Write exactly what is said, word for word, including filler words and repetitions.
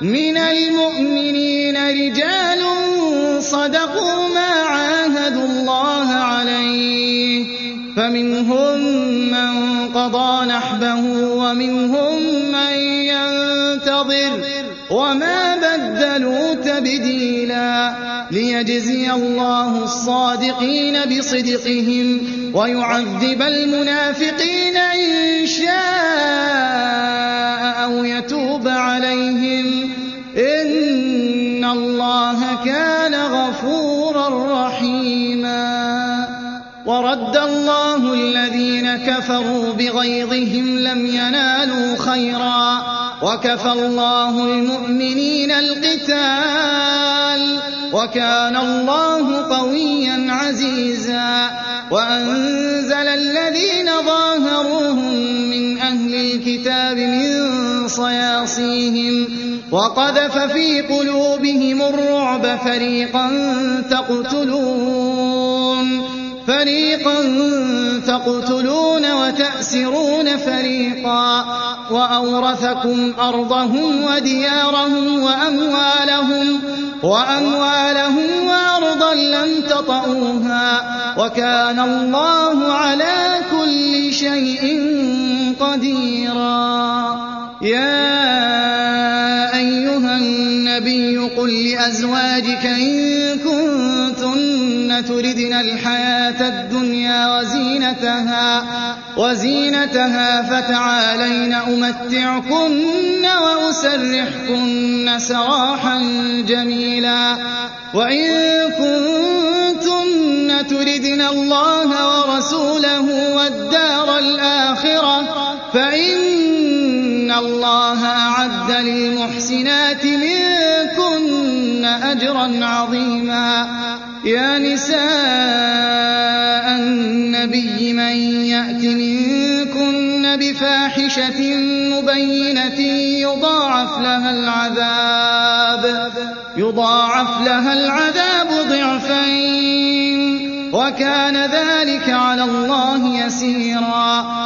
مِنَ الْمُؤْمِنِينَ رِجَالٌ صَدَقُوا مَا عَاهَدُوا اللَّهَ عَلَيْهِ ۖ فَمِنْهُم مَّن قَضَىٰ نَحْبَهُ وَمِنْهُم مَّن يَنتَظِرُ وَمَا بَدَّلُوا تَبْدِيلًا لِيَجْزِيَ اللَّهُ الصَّادِقِينَ بِصِدْقِهِمْ وَيُعَذِّبَ الْمُنَافِقِينَ إِن شَاءَ أَوْ يَتُوبَ عَلَيْهِمْ ۚ إِنَّ اللَّهَ كَانَ غَفُورًا رَّحِيمًا. وَرَدَّ اللَّهُ الَّذِينَ كَفَرُوا بِغَيْظِهِمْ لَمْ يَنَالُوا خَيْرًا ۚ وَكَفَى اللَّهُ الْمُؤْمِنِينَ الْقِتَالَ ۚ وَكَانَ اللَّهُ قَوِيًّا عَزِيزًا. وَأَنزَلَ الَّذِينَ ظَاهَرُوهُم مِّنْ أَهْلِ الْكِتَابِ مِن صَيَاصِيهِمْ وَقَذَفَ فِي قُلُوبِهِمُ الرُّعْبَ فَرِيقًا تَقْتُلُونَ فَرِيقًا تَقْتُلُونَ وَتَأْسِرُونَ فَرِيقًا وَأَوْرَثَكُمْ أَرْضَهُمْ وَدِيَارَهُمْ وَأَمْوَالَهُمْ وَأَمْوَالَهُمْ وَأَرْضًا لَّمْ تَطَئُوهَا وَكَانَ اللَّهُ عَلَىٰ كُلِّ شَيْءٍ قَدِيرًا. يَا أَيُّهَا النَّبِيُّ قُل لِّأَزْوَاجِكَ إِن كُنتُنَّ تُرِدْنَ الْحَيَاةَ الدُّنْيَا وَزِينَتَهَا وزينتها فَتَعَالَيْنَ أُمَتِّعْكُنَّ وَأُسَرِّحْكُنَّ سَرَاحًا جَمِيلًا. وَإِن كُنتُنَّ تُرِدْنَ اللَّهَ وَرَسُولَهُ وَالدَّارَ الْآخِرَةَ فَإِنَّ اللَّهَ أَعَدَّ لِلْمُحْسِنَاتِ مِنكُنَّ أَجْرًا عَظِيمًا. يَا نِسَاءَ النَّبِيِّ مَن يَأْتِ مِنكُنَّ بِفَاحِشَةٍ مُّبَيِّنَةٍ يُضَاعَفْ لَهَا الْعَذَابُ يُضَاعَفْ لَهَا الْعَذَابُ ضِعْفَيْنِ ۚ وَكَانَ ذَٰلِكَ عَلَى اللَّهِ يَسِيرًا.